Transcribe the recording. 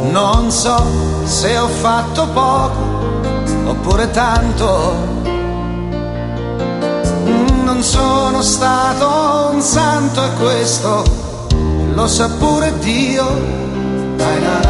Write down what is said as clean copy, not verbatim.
Non so se ho fatto poco oppure tanto. Non sono stato un santo e questo lo sa pure Dio.